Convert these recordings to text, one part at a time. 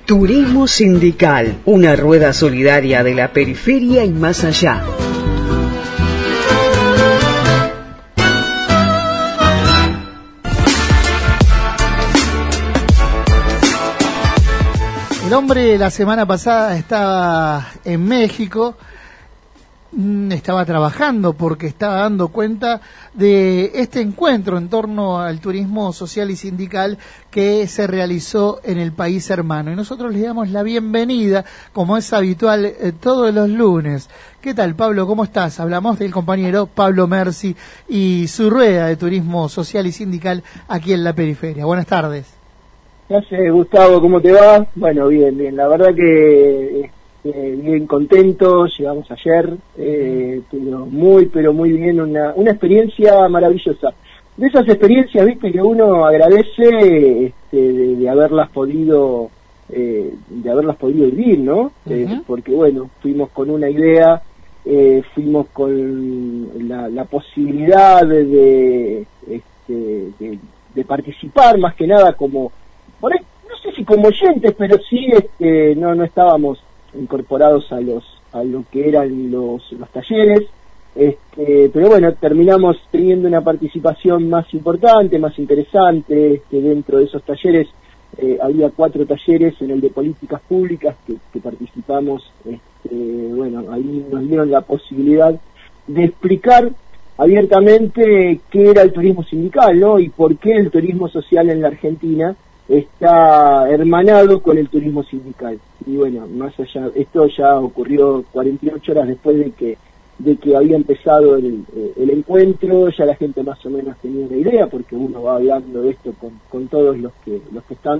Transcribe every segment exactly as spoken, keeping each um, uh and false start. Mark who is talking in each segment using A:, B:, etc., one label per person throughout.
A: Turismo Sindical, una rueda solidaria de la periferia y más allá.
B: El hombre la semana pasada estaba en México, estaba trabajando porque estaba dando cuenta de este encuentro en torno al turismo social y sindical que se realizó en el país hermano. Y nosotros le damos la bienvenida, como es habitual, eh, todos los lunes. ¿Qué tal, Pablo? ¿Cómo estás? Hablamos del compañero Pablo Mersi y su rueda de turismo social y sindical aquí en la periferia. Buenas tardes.
C: Gracias, Gustavo, ¿cómo te va? Bueno, bien, bien, la verdad que eh, bien contento, llegamos ayer, eh, pero muy, pero muy bien, una, una experiencia maravillosa. De esas experiencias, viste, que uno agradece este, de, de haberlas podido, eh, de haberlas podido vivir, ¿no? Uh-huh. Eh, porque bueno, fuimos con una idea, eh, fuimos con la, la posibilidad de, de, este, de, de participar, más que nada como por ahí, no sé si como oyentes, pero sí este, no no estábamos incorporados a los a lo que eran los, los talleres, este, pero bueno, terminamos teniendo una participación más importante, más interesante, este, dentro de esos talleres. Eh, había cuatro talleres en el de políticas públicas que, que participamos, este, bueno, ahí nos dieron la posibilidad de explicar abiertamente qué era el turismo sindical, ¿no? Y por qué el turismo social en la Argentina está hermanado con el turismo sindical. Y bueno, más allá, esto ya ocurrió cuarenta y ocho horas después de que de que había empezado el, el encuentro, ya la gente más o menos tenía una idea, porque uno va hablando de esto con, con todos los que los que están.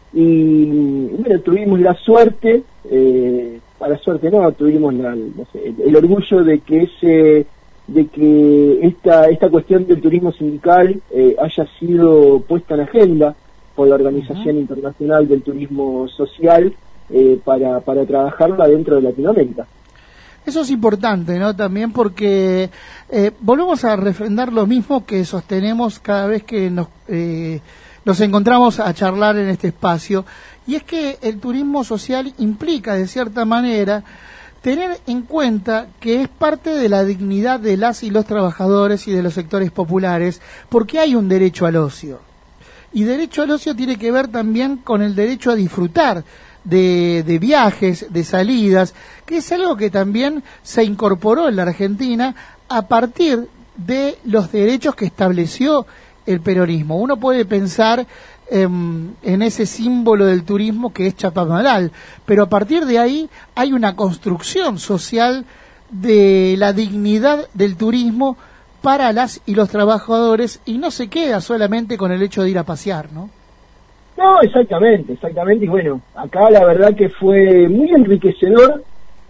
C: Y bueno, tuvimos la suerte, eh, para suerte no, tuvimos la, no sé, el, el orgullo de que ese de que esta esta cuestión del turismo sindical eh, haya sido puesta en agenda por la Organización uh-huh. Internacional del Turismo Social eh, para, para trabajarla dentro de Latinoamérica.
B: Eso es importante, ¿no? También porque eh, volvemos a refrendar lo mismo que sostenemos cada vez que nos, eh, nos encontramos a charlar en este espacio, y es que el turismo social implica, de cierta manera, tener en cuenta que es parte de la dignidad de las y los trabajadores y de los sectores populares, porque hay un derecho al ocio. Y derecho al ocio tiene que ver también con el derecho a disfrutar de, de viajes, de salidas, que es algo que también se incorporó en la Argentina a partir de los derechos que estableció el peronismo. Uno puede pensar eh, en ese símbolo del turismo que es Chapadmalal, pero a partir de ahí hay una construcción social de la dignidad del turismo para las y los trabajadores, y no se queda solamente con el hecho de ir a pasear, ¿no?
C: No, exactamente, exactamente, y bueno, acá la verdad que fue muy enriquecedor,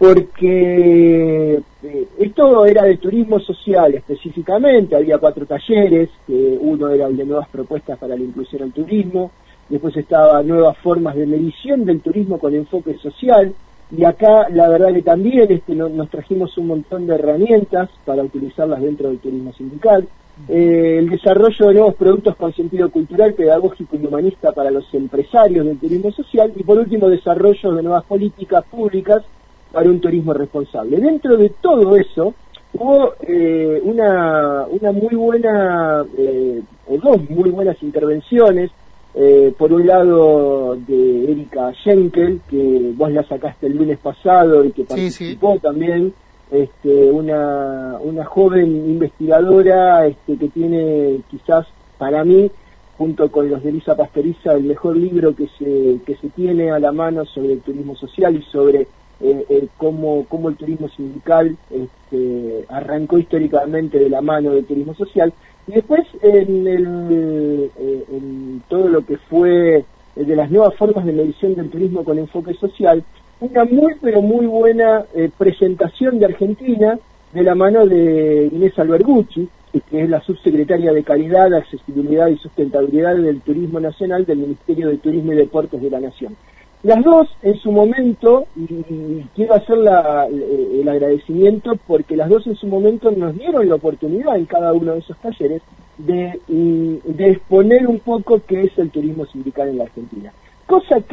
C: porque eh, esto era de turismo social específicamente. Había cuatro talleres, que uno era el de nuevas propuestas para la inclusión al turismo, después estaba nuevas formas de medición del turismo con enfoque social, y acá la verdad que también este, no, nos trajimos un montón de herramientas para utilizarlas dentro del turismo sindical. Eh, el desarrollo de nuevos productos con sentido cultural, pedagógico y humanista para los empresarios del turismo social, y por último desarrollo de nuevas políticas públicas para un turismo responsable. Dentro de todo eso hubo eh, una, una muy buena, eh, o dos muy buenas intervenciones. Eh, por un lado de Erika Schenkel, que vos la sacaste el lunes pasado y que participó sí, sí. también, este, una, una joven investigadora este, que tiene quizás para mí, junto con los de Elisa Pastoriza, el mejor libro que se, que se tiene a la mano sobre el turismo social y sobre eh, eh, cómo, cómo el turismo sindical este, arrancó históricamente de la mano del turismo social. Y después en, el, en todo lo que fue de las nuevas formas de medición del turismo con enfoque social, una muy pero muy buena eh, presentación de Argentina de la mano de Inés Albergucci, que es la subsecretaria de Calidad, Accesibilidad y Sustentabilidad del Turismo Nacional del Ministerio de Turismo y Deportes de la Nación. Las dos en su momento, y, y quiero hacer la, el agradecimiento porque las dos en su momento nos dieron la oportunidad en cada uno de esos talleres de, de exponer un poco qué es el turismo sindical en la Argentina. Cosa que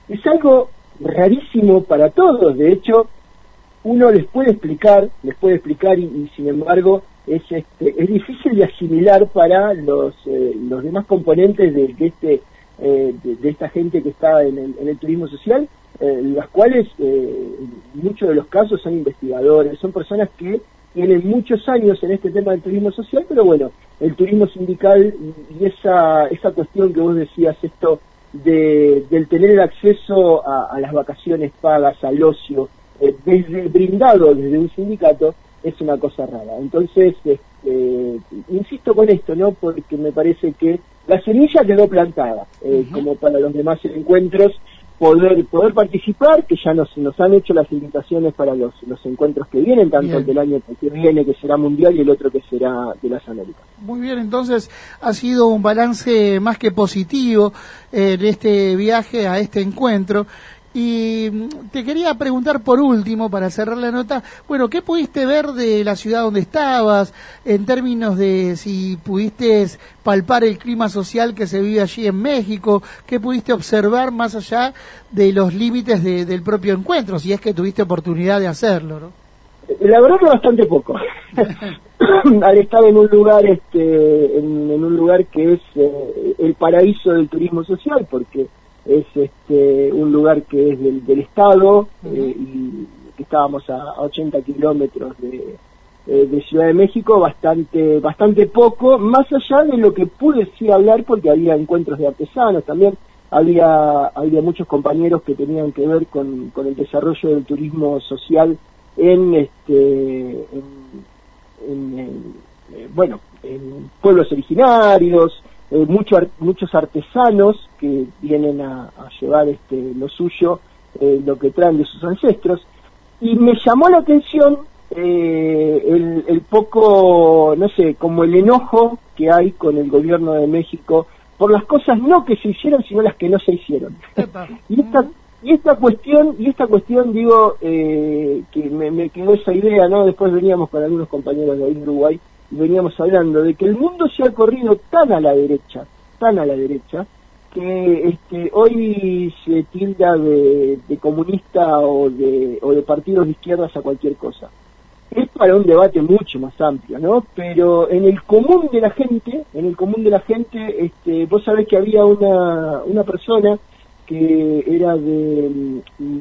C: es algo rarísimo para todos. De hecho, uno les puede explicar, les puede explicar y, y sin embargo es este, es difícil de asimilar para los eh, los demás componentes de, de este eh, de, de esta gente que está en el, en el turismo social, eh, las cuales eh, en muchos de los casos son investigadores, son personas que tienen muchos años en este tema del turismo social, pero bueno, el turismo sindical y esa esa cuestión que vos decías, esto de del tener el acceso a, a las vacaciones pagas, al ocio, eh, desde brindado desde un sindicato, es una cosa rara. Entonces, este, insisto con esto, ¿no? Porque me parece que la semilla quedó plantada, eh, uh-huh. como para los demás encuentros, poder poder participar, que ya nos nos han hecho las invitaciones para los los encuentros que vienen, tanto bien. El del año que viene, que será mundial, y el otro que será de las Américas.
B: Muy bien, entonces ha sido un balance más que positivo eh, de este viaje a este encuentro. Y te quería preguntar por último, para cerrar la nota, bueno, ¿qué pudiste ver de la ciudad donde estabas, en términos de si pudiste palpar el clima social que se vive allí en México? ¿Qué pudiste observar más allá de los límites de, del propio encuentro, si es que tuviste oportunidad de hacerlo, ¿no?
C: La verdad que bastante poco. Al estar en un lugar, este, en, en un lugar que es eh, el paraíso del turismo social, porque es este un lugar que es del, del Estado, uh-huh. eh, y que estábamos a, a ochenta kilómetros de, eh, de Ciudad de México, bastante bastante poco, más allá de lo que pude sí hablar, porque había encuentros de artesanos también, había había muchos compañeros que tenían que ver con, con el desarrollo del turismo social en este en, en, en eh, bueno, en pueblos originarios. Eh, mucho, muchos artesanos que vienen a, a llevar este lo suyo, eh, lo que traen de sus ancestros, y me llamó la atención eh, el, el poco, no sé, como el enojo que hay con el gobierno de México por las cosas no que se hicieron, sino las que no se hicieron. y esta y esta cuestión y esta cuestión digo eh, que me, me quedó esa idea, ¿no? Después veníamos con algunos compañeros de Uruguay y veníamos hablando de que el mundo se ha corrido tan a la derecha, tan a la derecha, que este, hoy se tilda de, de comunista o de, o de partidos de izquierdas a cualquier cosa. Es para un debate mucho más amplio, ¿no? Pero en el común de la gente, en el común de la gente, este, vos sabés que había una, una persona que era de,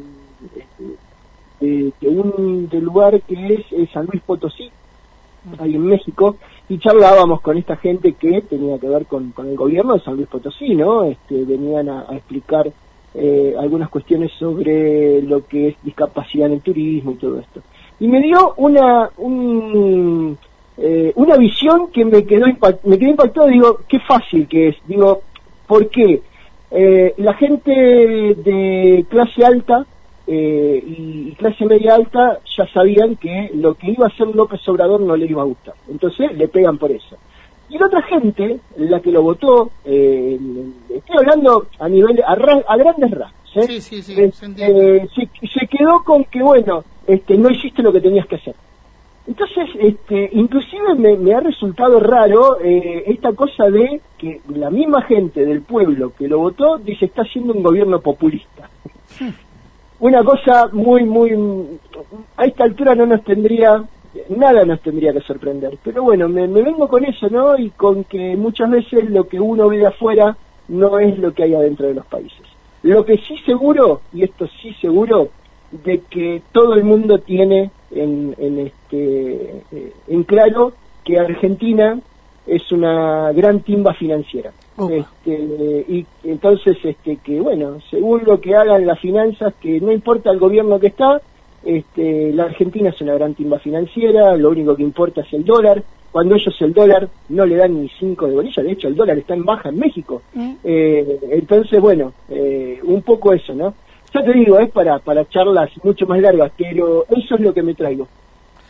C: de, de un de lugar que es, es San Luis Potosí, ahí en México, y charlábamos con esta gente que tenía que ver con, con el gobierno de San Luis Potosí, ¿no? Este, venían a, a explicar eh, algunas cuestiones sobre lo que es discapacidad en el turismo y todo esto. Y me dio una un, eh, una visión que me quedó impact, me quedó impactado. Digo, qué fácil que es. Digo, ¿por qué? Eh, la gente de clase alta Eh, y clase media alta ya sabían que lo que iba a hacer López Obrador no le iba a gustar, entonces le pegan por eso. Y la otra gente, la que lo votó, eh, estoy hablando a nivel a, ra, a grandes rasgos, ¿eh?
B: sí, sí, sí,
C: eh,
B: se,
C: eh, se, se quedó con que bueno, este, no hiciste lo que tenías que hacer. Entonces, este, inclusive me, me ha resultado raro eh, esta cosa de que la misma gente del pueblo que lo votó dice está haciendo un gobierno populista. Sí. Una cosa muy, muy... A esta altura no nos tendría... Nada nos tendría que sorprender. Pero bueno, me, me vengo con eso, ¿no? Y con que muchas veces lo que uno ve de afuera no es lo que hay adentro de los países. Lo que sí seguro, y esto sí seguro, de que todo el mundo tiene en, en, este, en claro que Argentina es una gran timba financiera. Este, y entonces este que bueno, según lo que hagan las finanzas, que no importa el gobierno que está, este la Argentina es una gran timba financiera, lo único que importa es el dólar, cuando ellos el dólar no le dan ni cinco de bolilla, de hecho el dólar está en baja en México. ¿Mm? eh, entonces bueno, eh, un poco eso, ¿no? Ya te digo, es para, para charlas mucho más largas, pero eso es lo que me traigo.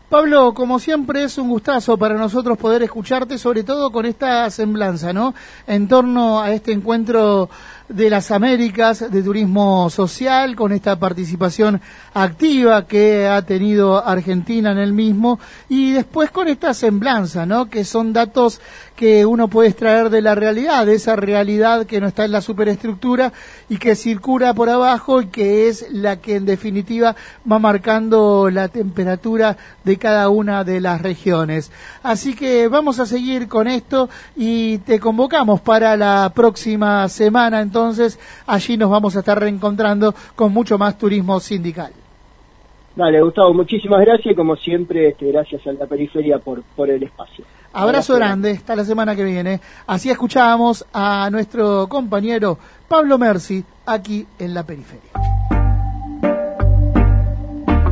B: Pablo, como siempre es un gustazo para nosotros poder escucharte, sobre todo con esta semblanza, ¿no? En torno a este encuentro de las Américas de turismo social, con esta participación activa que ha tenido Argentina en el mismo, y después con esta semblanza, ¿no? Que son datos que uno puede extraer de la realidad, de esa realidad que no está en la superestructura y que circula por abajo y que es la que en definitiva va marcando la temperatura de cada una de las regiones. Así que vamos a seguir con esto y te convocamos para la próxima semana. Entonces, allí nos vamos a estar reencontrando con mucho más turismo sindical.
C: Dale, Gustavo, muchísimas gracias y como siempre, este, gracias a la periferia por, por el espacio.
B: Abrazo grande, hasta la semana que viene. Así escuchábamos a nuestro compañero Pablo Merzi aquí en la periferia.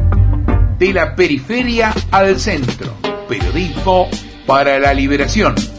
D: De la periferia al centro, periodismo para la liberación.